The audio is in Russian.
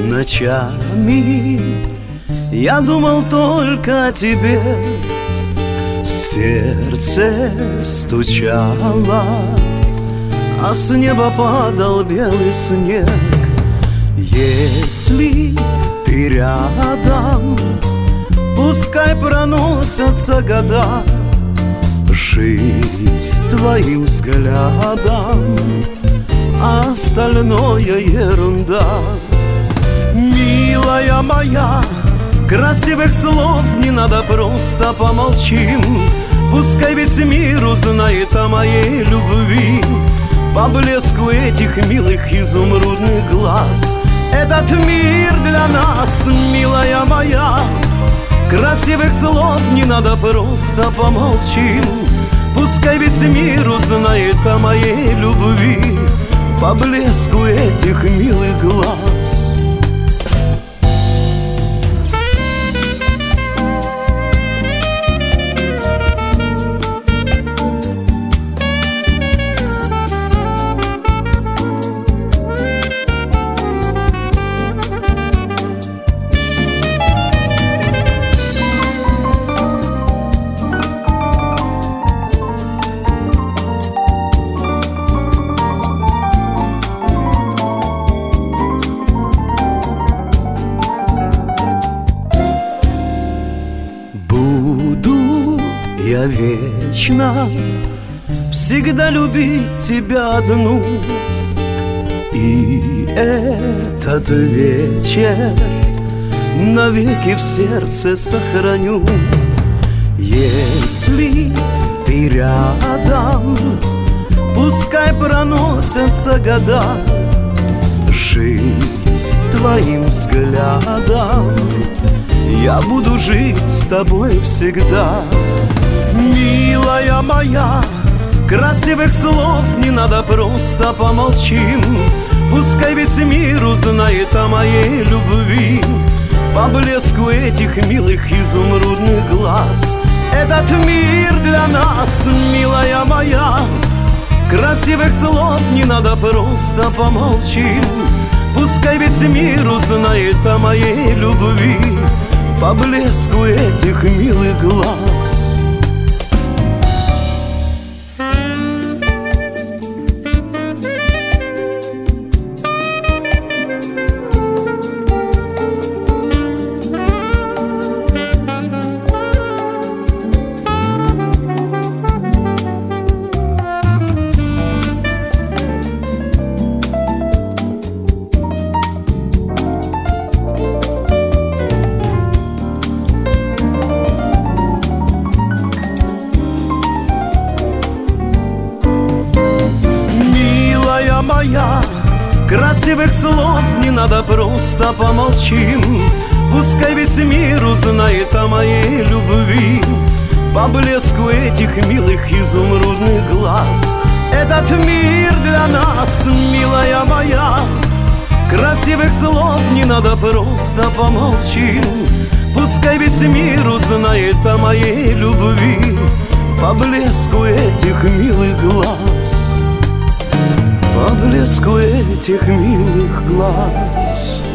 Ночами я думал только о тебе, сердце стучало, а с неба падал белый снег. Если ты рядом, пускай проносятся года, жить твоим взглядом, а остальное ерунда. Милая моя, красивых слов не надо, просто помолчим. Пускай весь мир узнает о моей любви по блеску этих милых изумрудных глаз. Этот мир для нас, милая моя, красивых слов не надо, просто помолчим. Пускай весь мир узнает о моей любви по блеску этих милых глаз. Я вечно всегда любить тебя одну, и этот вечер навеки в сердце сохраню. Если ты рядом, пускай проносятся года, жить твоим взглядом я буду жить с тобой всегда. Милая моя, красивых слов не надо, просто помолчим. Пускай весь мир узнает о моей любви по блеску этих милых изумрудных глаз. Этот мир для нас, милая моя, красивых слов не надо, просто помолчим. Пускай весь мир узнает о моей любви по блеску этих милых глаз. Моя, красивых слов не надо, просто помолчим. Пускай весь мир узнает о моей любви по блеску этих милых изумрудных глаз. Этот мир для нас, милая моя, красивых слов не надо, просто помолчим. Пускай весь мир узнает о моей любви по блеску этих милых глаз, по блеску этих милых глаз.